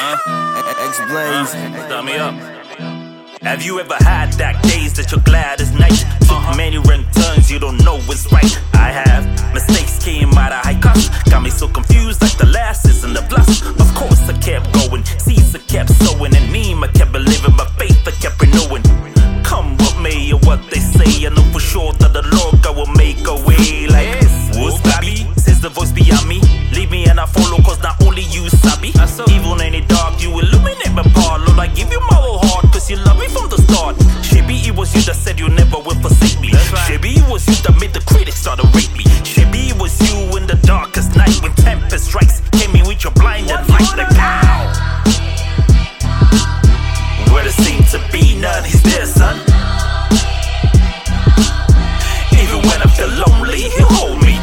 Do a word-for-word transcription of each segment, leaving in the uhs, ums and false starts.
Uh, X-Blaze. Uh, start me up. Have you ever had that days that you're glad is night? Took many wrong turns, you don't know what's right. I have. Mistakes came out of high cost. Got me so confused like the lasses and the bluffs. Of course I kept going, seeds I kept sowing. And me, I kept believing, my faith I kept renewing. Come what may or what they say, I know for sure that the Lord God will make a way. Like, who's Bobby? Says the voice beyond me. Leave me and I follow, cause not only you sabi. Even in the dark, you illuminate my path. Lord, I give you my whole heart, cause you love me from the start. Shabby, it was you that said you never will forsake me. Right. Shabby, it was you that made the critics start to rate me. Shabby, it was you in the darkest night when tempest strikes. Came in with your blinded light like pow. Where there seemed to be none, he's there, son. Even when I feel lonely, he'll hold me.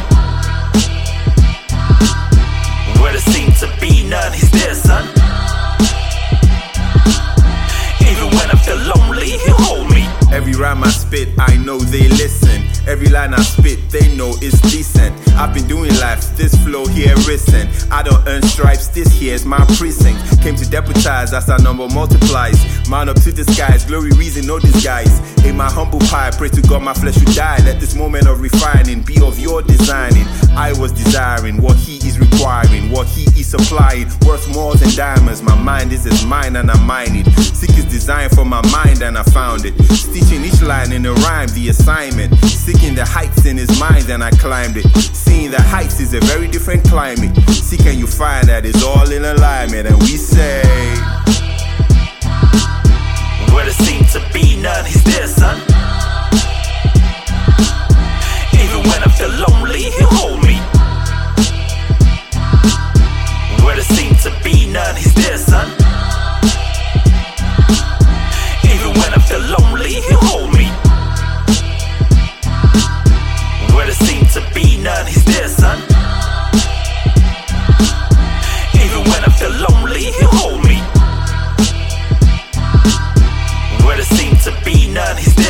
Where there seemed to be none, he's there, son. Even when I feel lonely, he'll hold me. Every rhyme I spit, I know they listen. Every line I spit, they know it's decent. I've been doing life, this flow here risen. I don't earn stripes, this here's my precinct. Came to deputize as our number multiplies. Man up to the skies, glory reason, no disguise. In my humble pie, pray to God my flesh should die. Let this moment of refining be of your designing. I was desiring what he is requiring, what he is supplying, worth more than diamonds. My mind is his mind and I mine it. Seek his design for my mind and I found it. Stitching each line in a rhyme, the assignment. Seeking the heights in his mind and I climbed it. Seeing the heights is a very different climate. See can you find that it's all in alignment. And we say, where there seemed to be none, he's there, son. Even when I feel lonely, he'll hold me. Where there seemed to be none, he's there, son. Even when I feel lonely, he'll hold me. Where there seemed to be none, he's there, son. Even when I feel lonely, he'll hold me. Where there seemed to be none, he's there.